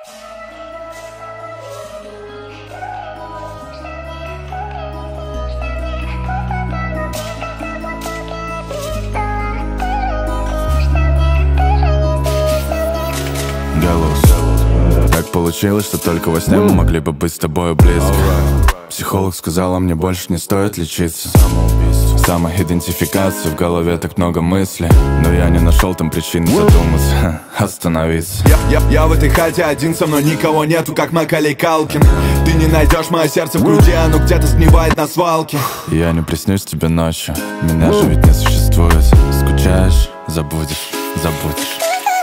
Так получилось, что только во сне мы могли бы быть с тобой близко. Психолог сказала, мне больше не стоит лечиться. Самоидентификация, в голове так много мыслей, но я не нашел там причины задуматься, остановиться. Я в этой хате один, со мной никого нету, как Макалей Калкин. Ты не найдешь мое сердце в груди, оно где-то сгнивает на свалке. Я не приснюсь тебе ночью, меня же ведь не существует. Скучаешь, забудешь, забудешь.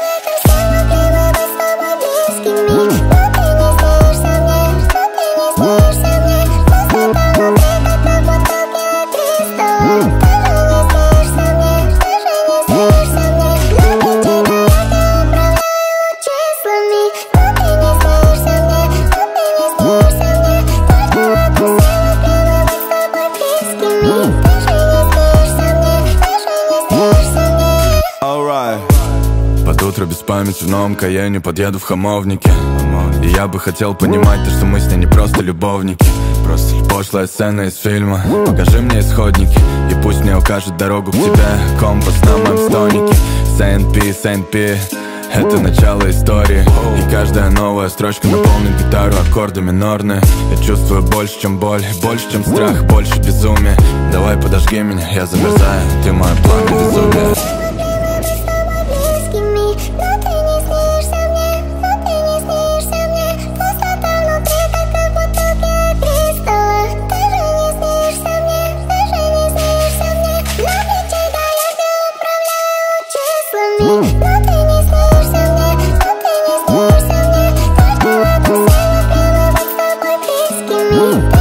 Под утро без памяти в новом Каене подъеду в Хамовнике. И я бы хотел понимать то, что мы с ней не просто любовники. Просто пошлая сцена из фильма. Покажи мне исходники, и пусть мне укажет дорогу к тебе компас на моем стонике. Saint-P, это начало истории. И каждая новая строчка наполнит гитару аккорды минорные. Я чувствую больше, чем боль, больше, чем страх, больше безумия. Давай подожги меня, я замерзаю, ты мое пламя безумия. Но ты не снишься мне, но ты не снишься мне. Каждого просила прямо быть с тобой близкими.